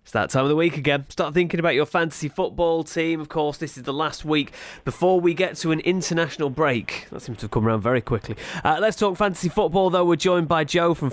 It's that time of the week again. Start thinking about your fantasy football team. Of course, this is the last week before we get to an international break. That seems to have come around very quickly. Let's talk fantasy football, though. We're joined by Joe from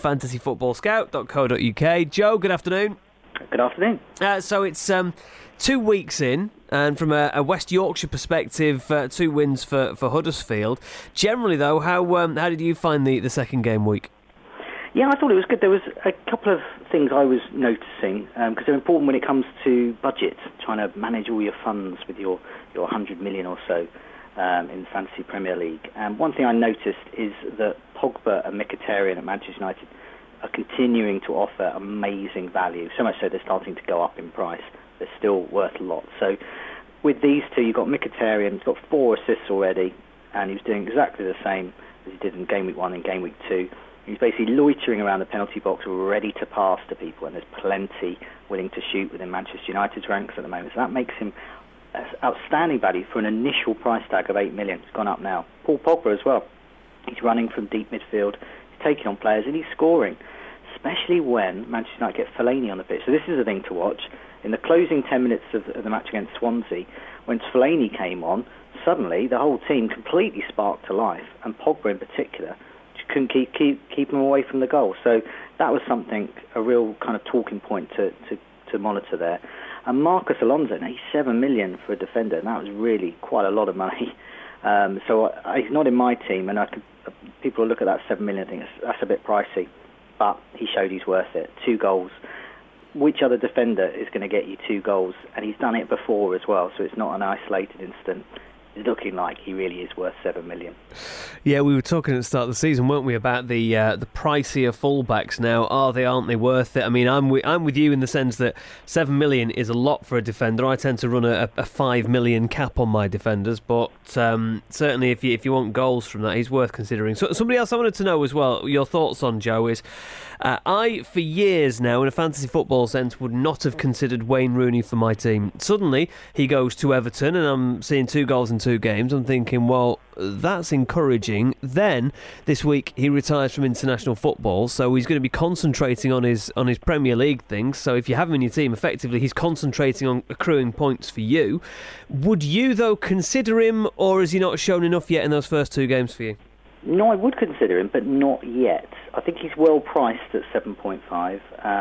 fantasyfootballscout.co.uk. Joe, good afternoon. Good afternoon. So it's 2 weeks in, and from a West Yorkshire perspective, 2 wins for Huddersfield. Generally, though, how did you find the second game week? Yeah, I thought it was good. There was a couple of things I was noticing, because they're important when it comes to budget, trying to manage all your funds with your 100 million or so in Fantasy Premier League. One thing I noticed is that Pogba and Mkhitaryan at Manchester United are continuing to offer amazing value, so much so they're starting to go up in price. They're still worth a lot. So with these two, you've got Mkhitaryan, he's got 4 assists already, and he's doing exactly the same as he did in Game Week 1 and Game Week 2. He's basically loitering around the penalty box, ready to pass to people, and there's plenty willing to shoot within Manchester United's ranks at the moment. So that makes him outstanding value for an initial price tag of 8 million. It's gone up now. Paul Pogba as well. He's running from deep midfield. He's taking on players, and he's scoring, especially when Manchester United get Fellaini on the pitch. So this is a thing to watch. In the closing 10 minutes of the match against Swansea, when Fellaini came on, suddenly the whole team completely sparked to life, and Pogba in particular couldn't keep him away from the goal. So that was something, a real kind of talking point to monitor there. And Marcus Alonso, now he's 7 million for a defender, and that was really quite a lot of money. So he's not in my team, and people look at that 7 million and think that's a bit pricey, but he showed he's worth it. 2 goals. Which other defender is going to get you 2 goals? And he's done it before as well, so it's not an isolated incident. It's looking like he really is worth 7 million. Yeah, we were talking at the start of the season, weren't we, about the pricier fullbacks now. Are they, aren't they worth it? I mean, I'm with you in the sense that 7 million is a lot for a defender. I tend to run a 5 million cap on my defenders, but certainly if you want goals from that, he's worth considering. So somebody else I wanted to know as well, your thoughts on, Joe, is I, for years now, in a fantasy football sense, would not have considered Wayne Rooney for my team. Suddenly, he goes to Everton, and I'm seeing 2 goals in 2 games. I'm thinking, well, that's encouraging. Then, this week, he retires from international football, so he's going to be concentrating on his Premier League things. So if you have him in your team, effectively, he's concentrating on accruing points for you. Would you, though, consider him, or has he not shown enough yet in those first 2 games for you? No, I would consider him, but not yet. I think he's well priced at 7.5.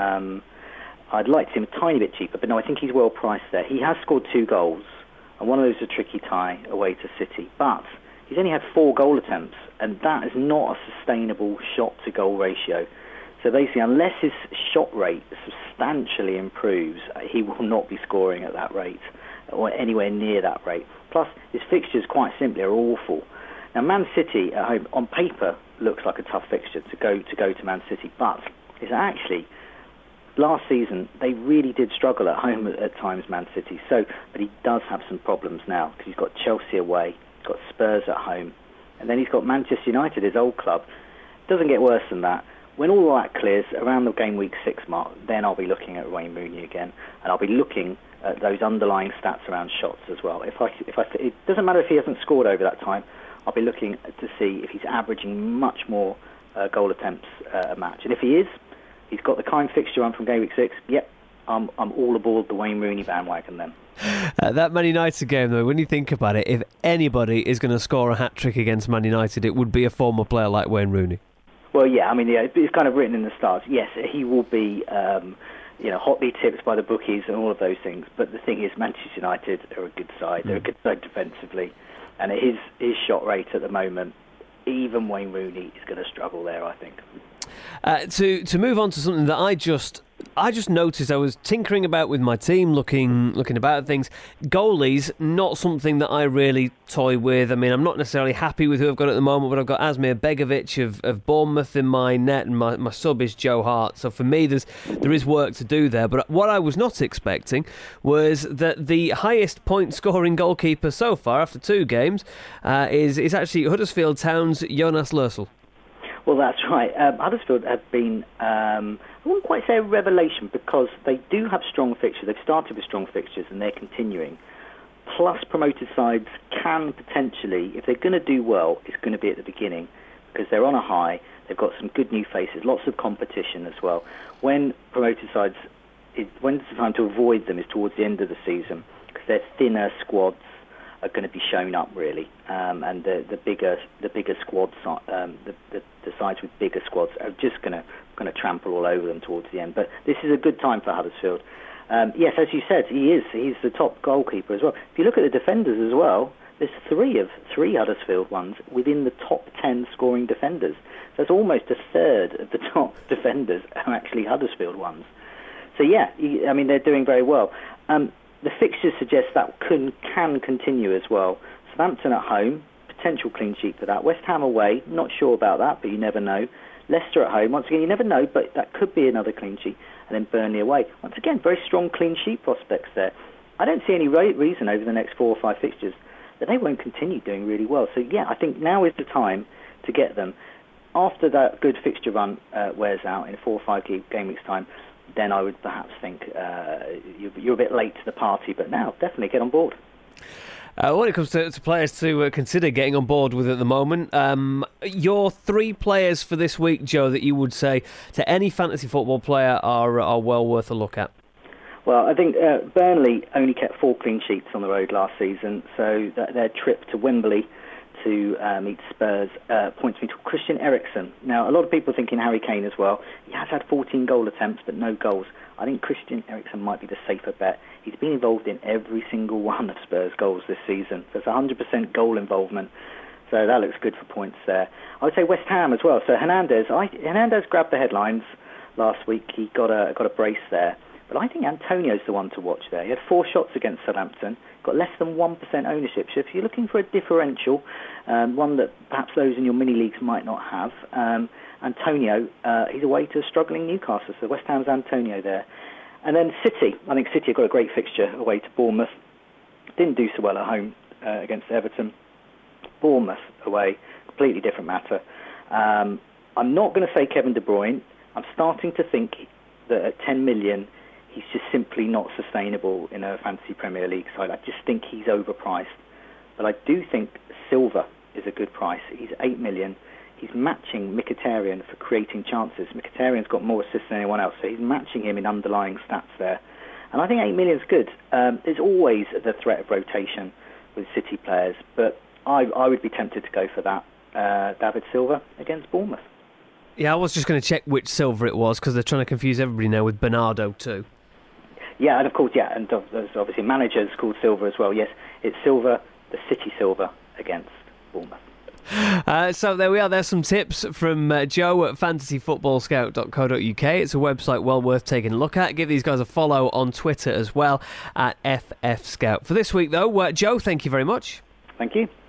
I'd like to see him a tiny bit cheaper, but no, I think he's well priced there. He has scored 2 goals, and one of those is a tricky tie away to City, but he's only had 4 goal attempts, and that is not a sustainable shot-to-goal ratio. So basically, unless his shot rate substantially improves, he will not be scoring at that rate, or anywhere near that rate. Plus, his fixtures, quite simply, are awful. Now, Man City at home, on paper, looks like a tough fixture to go to Man City, but it's actually, last season, they really did struggle at home at times, Man City. So, but he does have some problems now, because he's got Chelsea away, he's got Spurs at home, and then he's got Manchester United, his old club. Doesn't get worse than that. When all that clears, around the game week 6 mark, then I'll be looking at Wayne Rooney again, and I'll be looking at those underlying stats around shots as well. It doesn't matter if he hasn't scored over that time. I'll be looking to see if he's averaging much more goal attempts a match. And if he is, he's got the kind fixture on from Game Week 6, yep, I'm all aboard the Wayne Rooney bandwagon then. That Man United game, though, when you think about it, if anybody is going to score a hat-trick against Man United, it would be a former player like Wayne Rooney. Well, yeah, I mean, yeah, it's kind of written in the stars. Yes, he will be hotly tipped by the bookies and all of those things. But the thing is, Manchester United are a good side. They're a good side defensively. And his shot rate at the moment, even Wayne Rooney is going to struggle there, I think. To move on to something that I just noticed, I was tinkering about with my team, looking about at things. Goalies, not something that I really toy with. I mean, I'm not necessarily happy with who I've got at the moment, but I've got Asmir Begovic of Bournemouth in my net, and my sub is Joe Hart. So for me, there is work to do there. But what I was not expecting was that the highest point-scoring goalkeeper so far, after 2 games, is actually Huddersfield Town's Jonas Lössl. Well, that's right. Huddersfield have been, I wouldn't quite say a revelation, because they do have strong fixtures. They've started with strong fixtures, and they're continuing. Plus, promoted sides can potentially, if they're going to do well, it's going to be at the beginning, because they're on a high. They've got some good new faces, lots of competition as well. When promoted sides when's the time to avoid them is towards the end of the season, because their thinner squads are going to be shown up really, and the bigger squads, the sides with bigger squads are just going to trample all over them towards the end. But this is a good time for Huddersfield. Yes, as you said, he's the top goalkeeper as well. If you look at the defenders as well, there's three Huddersfield ones within the top 10 scoring defenders. So it's almost a third of the top defenders are actually Huddersfield ones. So yeah, I mean, they're doing very well. The fixtures suggest that can continue as well. Southampton at home, potential clean sheet for that. West Ham away, not sure about that, but you never know. Leicester at home, once again, you never know, but that could be another clean sheet. And then Burnley away. Once again, very strong clean sheet prospects there. I don't see any reason over the next 4 or 5 fixtures that they won't continue doing really well. So yeah, I think now is the time to get them. After that good fixture run wears out in 4 or 5 game weeks' time, then I would perhaps think you're a bit late to the party, but now definitely get on board. When it comes to players to consider getting on board with at the moment, your 3 players for this week, Joe, that you would say to any fantasy football player are well worth a look at? Well, I think Burnley only kept 4 clean sheets on the road last season, so their trip to Wembley to meet Spurs points me to Christian Eriksen. Now, a lot of people thinking Harry Kane as well. He has had 14 goal attempts, but no goals. I think Christian Eriksen might be the safer bet. He's been involved in every single one of Spurs' goals this season. So it's 100% goal involvement. So that looks good for points there. I would say West Ham as well. So Hernandez grabbed the headlines last week. He got a brace there. But I think Antonio's the one to watch there. He had 4 shots against Southampton, got less than 1% ownership. So if you're looking for a differential, one that perhaps those in your mini leagues might not have, Antonio, he's away to a struggling Newcastle. So West Ham's Antonio there. And then City. I think City have got a great fixture away to Bournemouth. Didn't do so well at home against Everton. Bournemouth away, completely different matter. I'm not going to say Kevin De Bruyne. I'm starting to think that at 10 million, he's just simply not sustainable in a fantasy Premier League side. I just think he's overpriced. But I do think Silva is a good price. He's 8 million. He's matching Mkhitaryan for creating chances. Mkhitaryan's got more assists than anyone else, so he's matching him in underlying stats there. And I think 8 million is good. There's always the threat of rotation with City players, but I would be tempted to go for that. David Silva against Bournemouth. Yeah, I was just going to check which Silva it was, because they're trying to confuse everybody now with Bernardo too. Yeah, and of course, yeah, and there's obviously managers called Silva as well. Yes, it's Silva, the City Silva against Bournemouth. So there we are. There's some tips from Joe at fantasyfootballscout.co.uk. It's a website well worth taking a look at. Give these guys a follow on Twitter as well at FF Scout. For this week, though, Joe, thank you very much. Thank you.